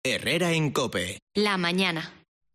Herrera en COPE. La mañana.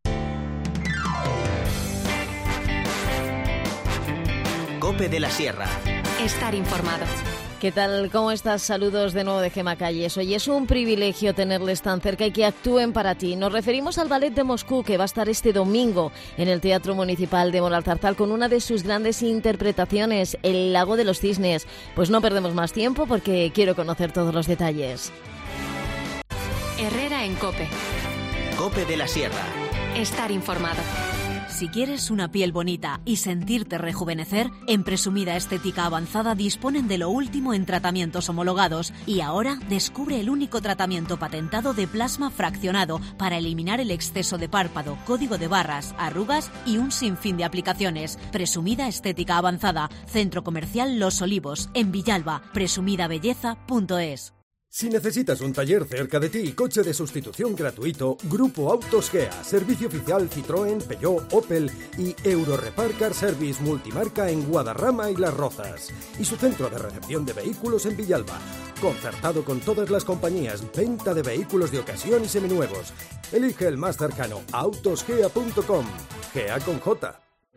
COPE de la Sierra. Estar informado. ¿Qué tal? ¿Cómo estás? Saludos de nuevo de Gemma Calles. Hoy es un privilegio tenerles tan cerca y que actúen para ti. Nos referimos al Ballet de Moscú, que va a estar este domingo en el Teatro Municipal de Moralzarzal con una de sus grandes interpretaciones, El Lago de los Cisnes. Pues no perdemos más tiempo porque quiero conocer todos los detalles. Herrera en COPE. COPE de la Sierra. Estar informado. Si quieres una piel bonita y sentirte rejuvenecer, en Presumida Estética Avanzada disponen de lo último en tratamientos homologados y ahora descubre el único tratamiento patentado de plasma fraccionado para eliminar el exceso de párpado, código de barras, arrugas y un sinfín de aplicaciones. Presumida Estética Avanzada, Centro Comercial Los Olivos, en Villalba, presumidabelleza.es. Si necesitas un taller cerca de ti y coche de sustitución gratuito, Grupo Autos Gea, servicio oficial Citroën, Peugeot, Opel y Eurorepar Car Service multimarca en Guadarrama y Las Rozas. Y su centro de recepción de vehículos en Villalba. Concertado con todas las compañías, venta de vehículos de ocasión y seminuevos. Elige el más cercano, autosgea.com. Gea con J.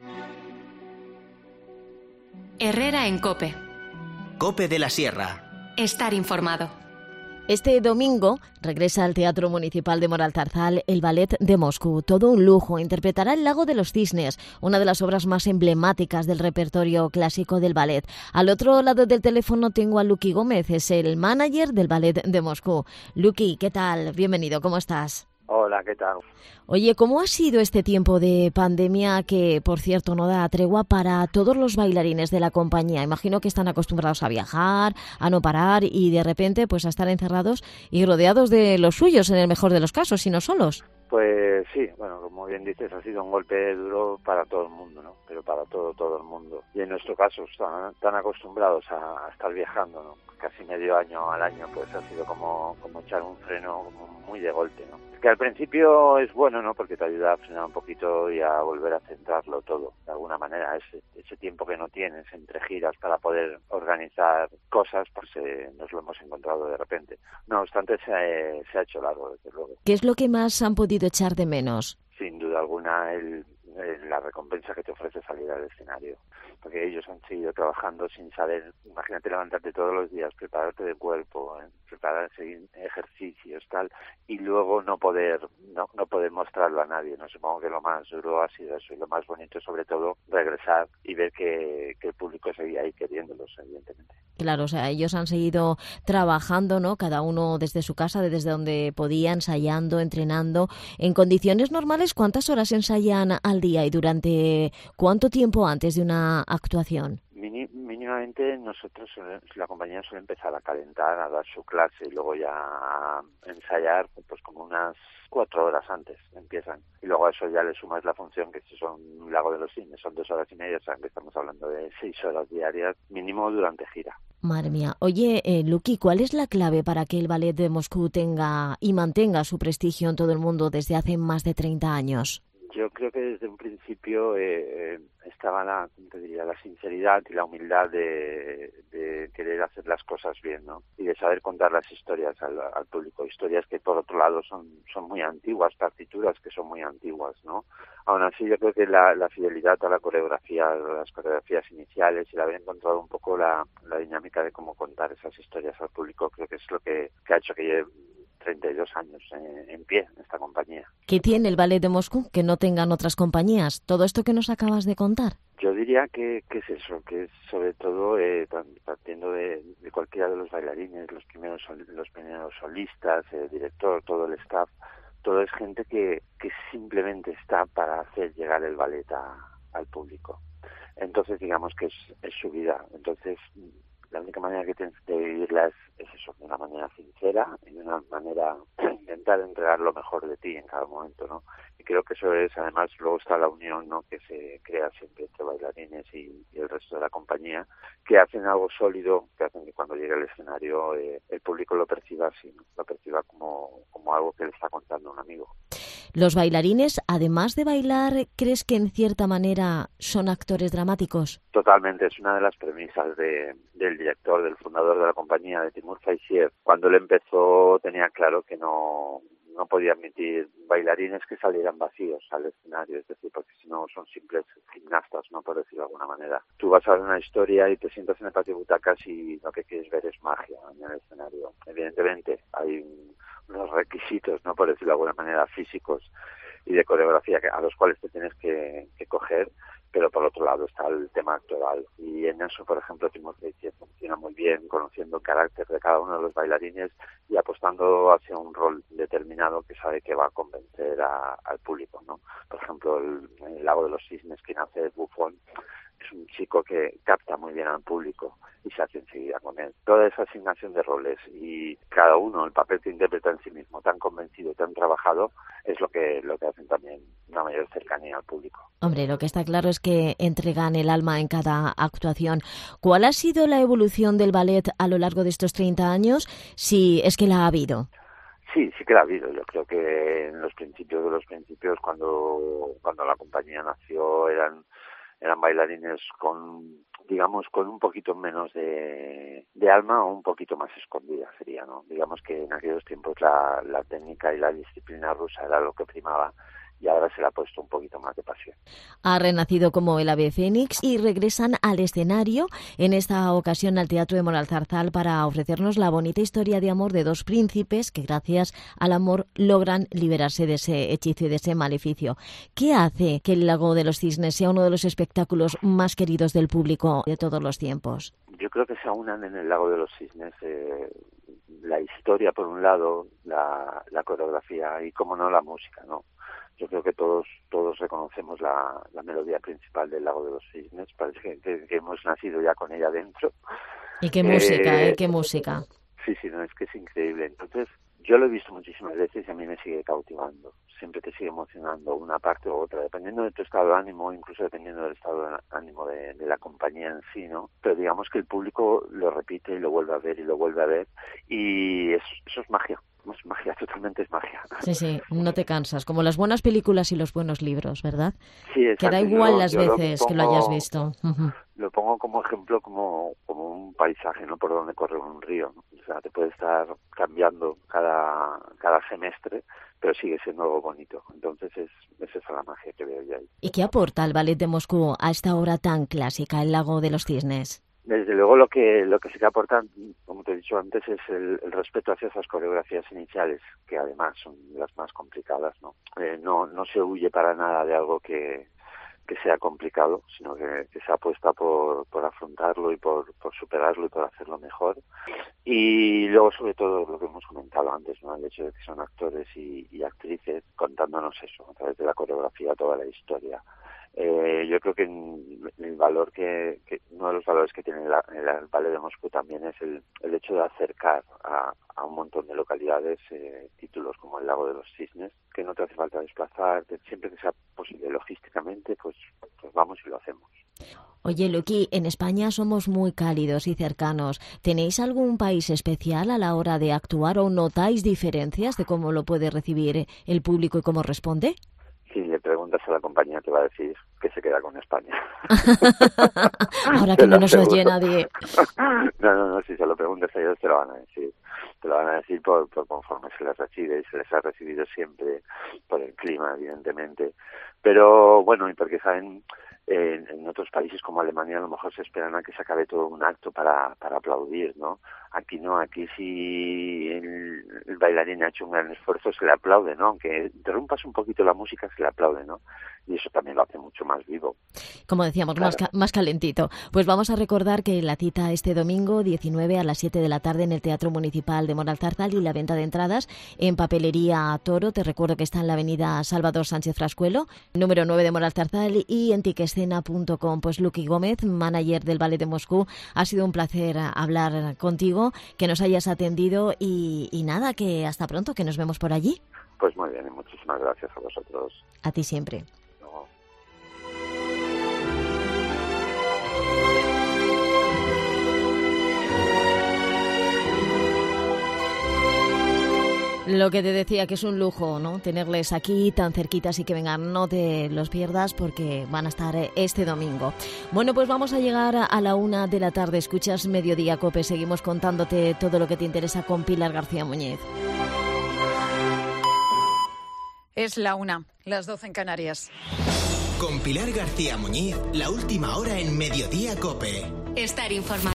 Herrera en COPE. COPE de la Sierra. Estar informado. Este domingo regresa al Teatro Municipal de Moralzarzal el Ballet de Moscú. Todo un lujo. Interpretará El Lago de los Cisnes, una de las obras más emblemáticas del repertorio clásico del ballet. Al otro lado del teléfono tengo a Luqui Gómez, es el manager del Ballet de Moscú. Luqui, ¿qué tal? Bienvenido, ¿cómo estás? Hola, ¿qué tal? Oye, ¿cómo ha sido este tiempo de pandemia que, por cierto, no da tregua para todos los bailarines de la compañía? Imagino que están acostumbrados a viajar, a no parar y de repente pues a estar encerrados y rodeados de los suyos en el mejor de los casos y no solos. Pues sí, bueno, como bien dices, ha sido un golpe duro para todo el mundo, ¿no? Pero para todo el mundo. Y en nuestro caso, tan acostumbrados a estar viajando, ¿no? Casi medio año al año, pues ha sido como echar un freno muy de golpe, ¿no? Que al principio es bueno, ¿no? Porque te ayuda a frenar un poquito y a volver a centrarlo todo, de alguna manera. Ese tiempo que no tienes entre giras para poder organizar cosas, pues nos lo hemos encontrado de repente. No obstante, se ha hecho largo, desde luego. ¿Qué es lo que más han podido echar de menos? Sin duda alguna, la recompensa que te ofrece salir al escenario, porque ellos han seguido trabajando sin saber. Imagínate levantarte todos los días, prepararte de cuerpo, seguir ejercicios, tal, y luego no poder mostrarlo a nadie, ¿no? Supongo que lo más duro ha sido eso, y lo más bonito sobre todo regresar y ver que el público seguía ahí queriéndolos, evidentemente. Claro, o sea, ellos han seguido trabajando, ¿no? Cada uno desde su casa, desde donde podía, ensayando, entrenando. En condiciones normales, ¿cuántas horas ensayan al día y durante cuánto tiempo antes de una actuación? Mínimamente nosotros, la compañía suele empezar a calentar, a dar su clase y luego ya a ensayar pues como unas 4 horas antes empiezan. Y luego a eso ya le sumas la función, que si son un Lago de los Cisnes, son 2 horas y media, o sea que estamos hablando de 6 horas diarias mínimo durante gira. Madre mía. Oye, Luqui, ¿cuál es la clave para que el Ballet de Moscú tenga y mantenga su prestigio en todo el mundo desde hace más de 30 años? Yo creo que desde un principio estaba la sinceridad y la humildad de querer hacer las cosas bien, ¿no? Y de saber contar las historias al público. Historias que, por otro lado, son muy antiguas, partituras que son muy antiguas, ¿no? Aún así, yo creo que la fidelidad a la coreografía, a las coreografías iniciales, y el haber encontrado un poco la dinámica de cómo contar esas historias al público, creo que es lo que ha hecho que lleve 32 años en pie en esta compañía. ¿Qué tiene el Ballet de Moscú que no tengan otras compañías? Todo esto que nos acabas de contar. Yo diría que es eso, que es sobre todo partiendo de cualquiera de los bailarines, los primeros solistas, el director, todo el staff, todo es gente que simplemente está para hacer llegar el ballet al público. Entonces digamos que es su vida. Entonces la única manera que tienes de vivirla es eso, de una manera sincera y de una manera intentar entregar lo mejor de ti en cada momento, ¿no? Y creo que eso es, además, luego está la unión, ¿no?, que se crea siempre entre bailarines y el resto de la compañía, que hacen algo sólido, que hacen que cuando llegue al escenario el público lo perciba así, ¿no? Lo perciba como algo que le está contando un amigo. Los bailarines, además de bailar, ¿crees que en cierta manera son actores dramáticos? Totalmente, es una de las premisas del director, del fundador de la compañía, de Timur Faisiev. Cuando él empezó tenía claro que no no podía admitir bailarines que salieran vacíos al escenario, es decir, porque si no son simples gimnastas, ¿no? Por decirlo de alguna manera. Tú vas a ver una historia y te sientas en el patio de butacas y lo que quieres ver es magia en el escenario. Evidentemente hay unos requisitos, ¿no? Por decirlo de alguna manera, físicos y de coreografía a los cuales te tienes que coger, pero por otro lado está el tema actoral. Y en eso, por ejemplo, Timothy funciona muy bien, conociendo el carácter de cada uno de los bailarines y apostando hacia un rol determinado que sabe que va a convencer al público, ¿no? Por ejemplo, el Lago de los Cisnes, quien hace Buffon, es un chico que capta muy bien al público y se hace enseguida con él. Toda esa asignación de roles y cada uno, el papel que interpreta en sí mismo, tan convencido, tan trabajado, es lo que hacen también una mayor cercanía al público. Hombre, lo que está claro es que entregan el alma en cada actuación. ¿Cuál ha sido la evolución del ballet a lo largo de estos 30 años? Si es que la ha habido. Sí que la ha habido. Yo creo que en los principios de los principios, cuando la compañía nació, eran bailarines con un poquito menos de alma o un poquito más escondida sería, ¿no? Digamos que en aquellos tiempos la técnica y la disciplina rusa era lo que primaba y ahora se le ha puesto un poquito más de pasión. Ha renacido como el ave fénix y regresan al escenario, en esta ocasión al Teatro de Moralzarzal, para ofrecernos la bonita historia de amor de dos príncipes que gracias al amor logran liberarse de ese hechizo y de ese maleficio. ¿Qué hace que el Lago de los Cisnes sea uno de los espectáculos más queridos del público de todos los tiempos? Yo creo que se aunan en el Lago de los Cisnes la historia por un lado, la coreografía y, como no, la música, ¿no? Yo creo que todos reconocemos la melodía principal del Lago de los Cisnes. Parece que hemos nacido ya con ella dentro. Y qué música, qué música. Sí, no, es que es increíble. Entonces, yo lo he visto muchísimas veces y a mí me sigue cautivando. Siempre te sigue emocionando una parte u otra, dependiendo de tu estado de ánimo, incluso dependiendo del estado de ánimo de la compañía en sí, ¿no? Pero digamos que el público lo repite y lo vuelve a ver y lo vuelve a ver, y eso es magia. Es magia, totalmente es magia. Sí, no te cansas, como las buenas películas y los buenos libros, ¿verdad? Sí, exacto. Que da igual las veces que lo hayas visto. Lo pongo como ejemplo, como un paisaje, ¿no? Por donde corre un río, ¿no? O sea, te puede estar cambiando cada semestre, pero sigue siendo algo bonito. Entonces esa es la magia que veo yo ahí. ¿Y qué aporta el ballet de Moscú a esta obra tan clásica, El Lago de los Cisnes? Desde luego lo que sí que aportan, como te he dicho antes, es el respeto hacia esas coreografías iniciales, que además son las más complicadas, ¿no? No se huye para nada de algo que sea complicado, sino que se apuesta por afrontarlo y por superarlo y por hacerlo mejor. Y luego, sobre todo, lo que hemos comentado antes, ¿no? El hecho de que son actores y actrices contándonos eso, a través de la coreografía, toda la historia. Yo creo que el valor uno de los valores que tiene el ballet de Moscú también es el hecho de acercar a un montón de localidades títulos como el Lago de los Cisnes, que no te hace falta desplazarte, siempre que sea posible logísticamente, pues vamos y lo hacemos. Oye, Luqui, en España somos muy cálidos y cercanos. ¿Tenéis algún país especial a la hora de actuar o notáis diferencias de cómo lo puede recibir el público y cómo responde? Si le preguntas a la compañía te va a decir que se queda con España. Ahora que no nos oye nadie. No, si se lo preguntas a ellos te lo van a decir. Te lo van a decir por conforme se les recibe, y se les ha recibido siempre por el clima, evidentemente. Pero bueno, y porque saben, en otros países como Alemania a lo mejor se esperan a que se acabe todo un acto para aplaudir, ¿no? Aquí no, aquí si el bailarín ha hecho un gran esfuerzo se le aplaude, ¿no? Aunque interrumpas un poquito la música se le aplaude, ¿no? Y eso también lo hace mucho más vivo. Como decíamos, claro. más calentito. Pues vamos a recordar que la cita este domingo 19 a las 7 de la tarde en el Teatro Municipal de Moralzarzal, y la venta de entradas en Papelería Toro. Te recuerdo que está en la avenida Salvador Sánchez Frascuelo, número 9 de Moralzarzal, y en tiquescena.com. Pues Luqui Gómez, manager del Ballet de Moscú, ha sido un placer hablar contigo, que nos hayas atendido y nada, que hasta pronto, que nos vemos por allí. Pues muy bien, y muchísimas gracias a vosotros. A ti siempre. Lo que te decía, que es un lujo, ¿no? Tenerles aquí tan cerquitas y que vengan, no te los pierdas porque van a estar este domingo. Bueno, pues vamos a llegar a la 1 de la tarde. Escuchas Mediodía Cope. Seguimos contándote todo lo que te interesa con Pilar García Muñiz. Es la 1, las 12 en Canarias. Con Pilar García Muñiz, la última hora en Mediodía COPE. Estar informado.